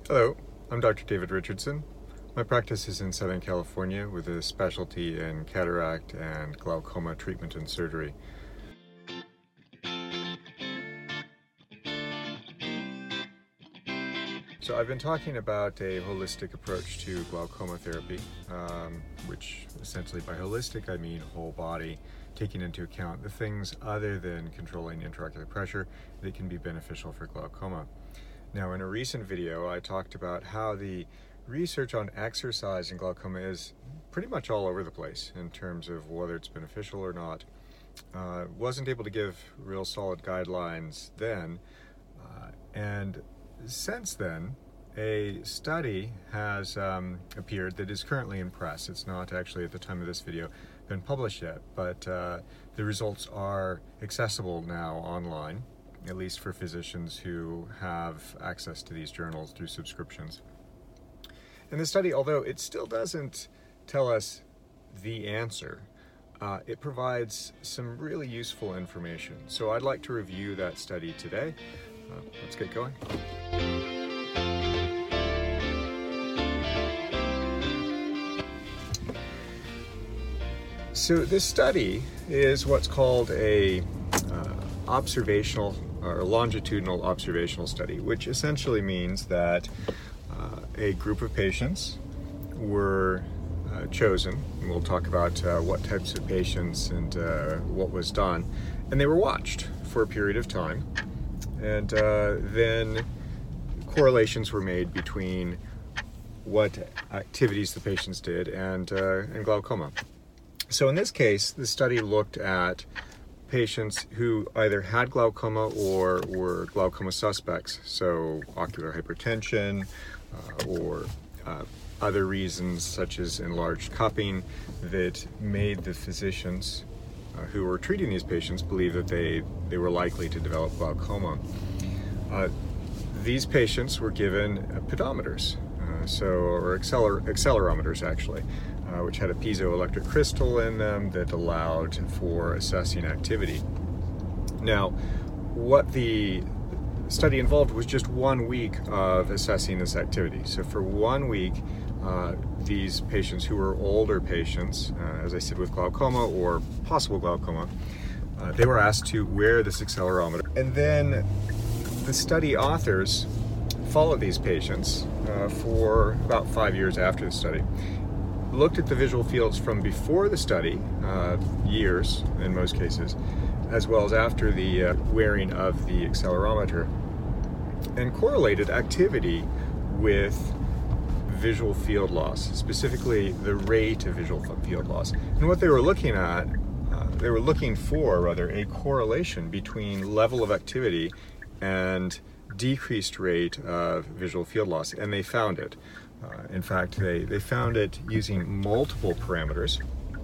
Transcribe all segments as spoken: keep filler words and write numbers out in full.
Hello, I'm Doctor David Richardson. My practice is in Southern California with a specialty in cataract and glaucoma treatment and surgery. So I've been talking about a holistic approach to glaucoma therapy, um, which essentially by holistic I mean whole body, taking into account the things other than controlling intraocular pressure that can be beneficial for glaucoma. Now, in a recent video, I talked about how the research on exercise in glaucoma is pretty much all over the place in terms of whether it's beneficial or not. Uh, wasn't able to give real solid guidelines then, uh, and since then, a study has um, appeared that is currently in press. It's not actually, at the time of this video, been published yet, but uh, the results are accessible now online, at least for physicians who have access to these journals through subscriptions. And the study, although it still doesn't tell us the answer, uh, it provides some really useful information. So I'd like to review that study today. Uh, let's get going. So this study is what's called a uh, observational or longitudinal observational study, which essentially means that uh, a group of patients were uh, chosen, and we'll talk about uh, what types of patients and uh, what was done, and they were watched for a period of time, and uh, then correlations were made between what activities the patients did and, uh, and glaucoma. So in this case, the study looked at patients who either had glaucoma or were glaucoma suspects, so ocular hypertension uh, or uh, other reasons such as enlarged cupping that made the physicians uh, who were treating these patients believe that they, they were likely to develop glaucoma. Uh, these patients were given uh, pedometers, uh, so or acceler- accelerometers actually, Uh, which had a piezoelectric crystal in them that allowed for assessing activity. Now, what the study involved was just one week of assessing this activity. So for one week, uh, these patients who were older patients, uh, as I said, with glaucoma or possible glaucoma, uh, they were asked to wear this accelerometer. And then the study authors followed these patients uh, for about five years after the study, looked at the visual fields from before the study, uh, years in most cases, as well as after the uh, wearing of the accelerometer, and correlated activity with visual field loss, specifically the rate of visual field loss. And what they were looking at, uh, they were looking for, rather, a correlation between level of activity and decreased rate of visual field loss, and they found it. Uh, in fact, they, they found it using multiple parameters.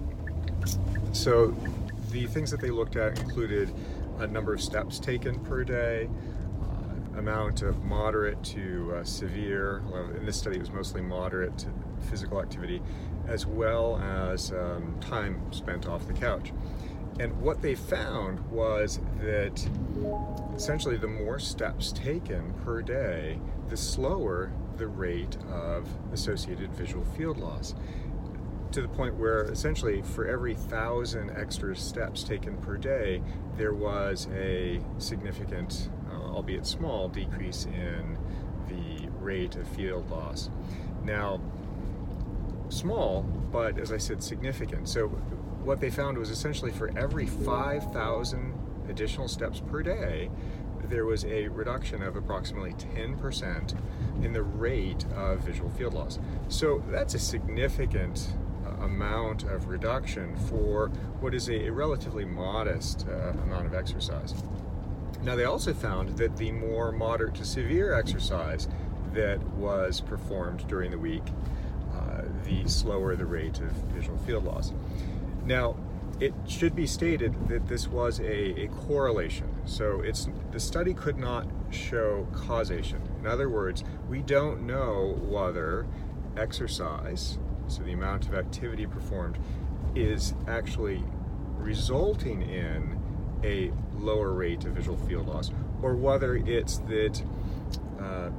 So the things that they looked at included a number of steps taken per day, uh, amount of moderate to uh, severe, well, in this study it was mostly moderate to physical activity, as well as um, time spent off the couch. And what they found was that essentially the more steps taken per day, the slower the rate of associated visual field loss, to the point where essentially for every thousand extra steps taken per day, there was a significant, uh, albeit small, decrease in the rate of field loss. Now, small, but as I said, significant. So what they found was essentially for every five thousand additional steps per day, there was a reduction of approximately ten percent in the rate of visual field loss. So that's a significant uh, amount of reduction for what is a, a relatively modest uh, amount of exercise. Now, they also found that the more moderate to severe exercise that was performed during the week, uh, the slower the rate of visual field loss. Now, it should be stated that this was a, a correlation. So it's the study could not show causation. In other words, we don't know whether exercise, so the amount of activity performed, is actually resulting in a lower rate of visual field loss, or whether it's that uh,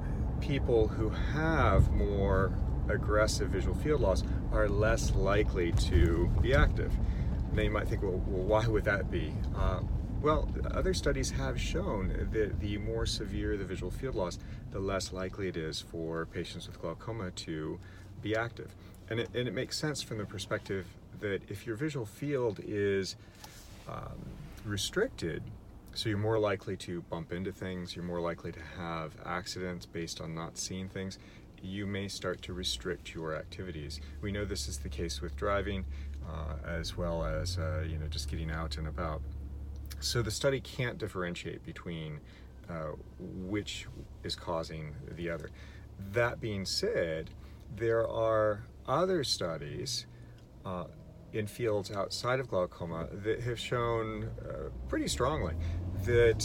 people who have more aggressive visual field loss are less likely to be active. Now you might think, well, well why would that be? Uh, well, other studies have shown that the more severe the visual field loss, the less likely it is for patients with glaucoma to be active. And it, and it makes sense from the perspective that if your visual field is um, restricted, so you're more likely to bump into things, you're more likely to have accidents based on not seeing things, you may start to restrict your activities. We know this is the case with driving, uh, as well as uh, you know, just getting out and about. So the study can't differentiate between uh, which is causing the other. That being said, there are other studies uh, in fields outside of glaucoma that have shown uh, pretty strongly that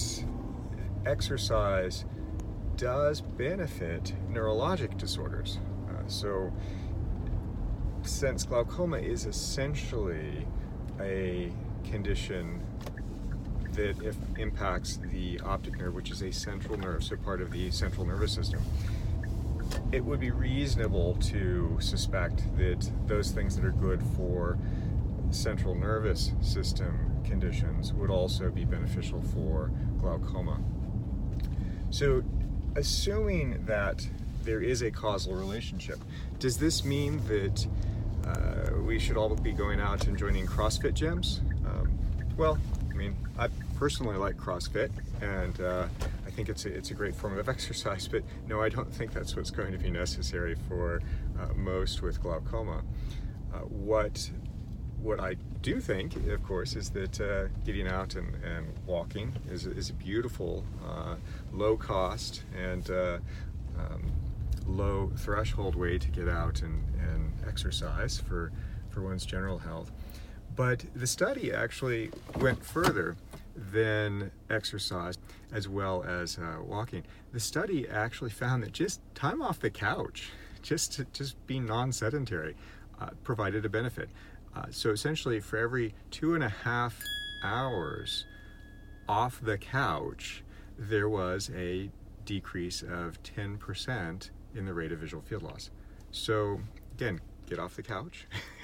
exercise does benefit neurologic disorders. Uh, so since glaucoma is essentially a condition that if impacts the optic nerve, which is a central nerve, so part of the central nervous system, it would be reasonable to suspect that those things that are good for central nervous system conditions would also be beneficial for glaucoma. So, assuming that there is a causal relationship, does this mean that uh, we should all be going out and joining CrossFit gyms? Um, well, I mean, I personally like CrossFit, and uh, I think it's a, it's a great form of exercise, but no, I don't think that's what's going to be necessary for uh, most with glaucoma. Uh, what what I do think, of course, is that uh, getting out and, and walking is, is a beautiful, uh, low cost and uh, um, low threshold way to get out and, and exercise for, for one's general health. But the study actually went further than exercise as well as uh, walking. The study actually found that just time off the couch, just to, just being non-sedentary, uh, provided a benefit. Uh, so essentially, for every two and a half hours off the couch, there was a decrease of ten percent in the rate of visual field loss. So again, get off the couch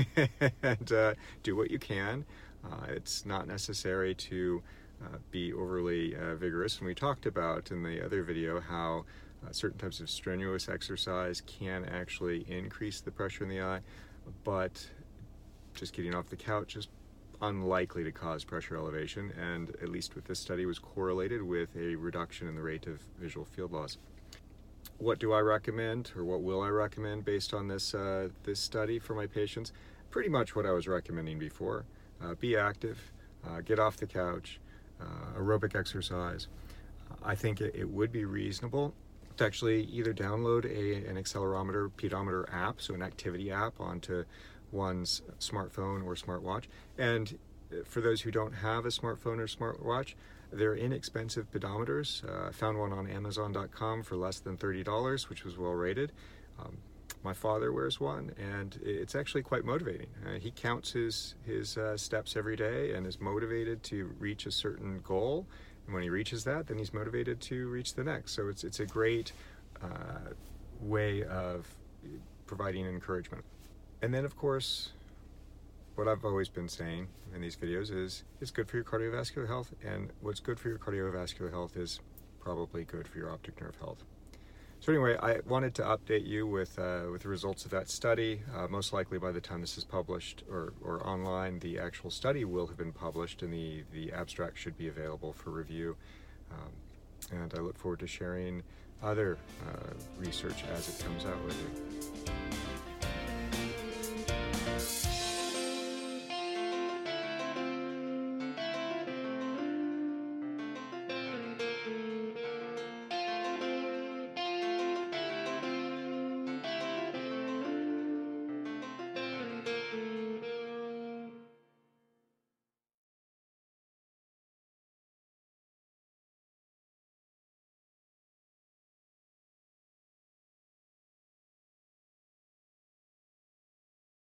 and uh, do what you can. Uh, it's not necessary to uh, be overly uh, vigorous. And we talked about in the other video how uh, certain types of strenuous exercise can actually increase the pressure in the eye, but just getting off the couch is unlikely to cause pressure elevation, and at least with this study was correlated with a reduction in the rate of visual field loss. What do I recommend, or what will I recommend based on this uh, this study for my patients? Pretty much what I was recommending before. Uh, be active, uh, get off the couch, uh, aerobic exercise. Uh, I think it, it would be reasonable to actually either download a, an accelerometer, pedometer app, so an activity app, onto one's smartphone or smartwatch. And for those who don't have a smartphone or smartwatch, they're inexpensive pedometers. Uh, I found one on Amazon dot com for less than thirty dollars, which was well rated. Um, my father wears one, and it's actually quite motivating. Uh, he counts his, his uh, steps every day and is motivated to reach a certain goal. And when he reaches that, then he's motivated to reach the next. So it's, it's a great uh, way of providing encouragement. And then, of course, what I've always been saying in these videos is it's good for your cardiovascular health, and what's good for your cardiovascular health is probably good for your optic nerve health. So anyway, I wanted to update you with uh, with the results of that study. Uh, most likely by the time this is published or, or online, the actual study will have been published, and the, the abstract should be available for review. Um, and I look forward to sharing other uh, research as it comes out with you.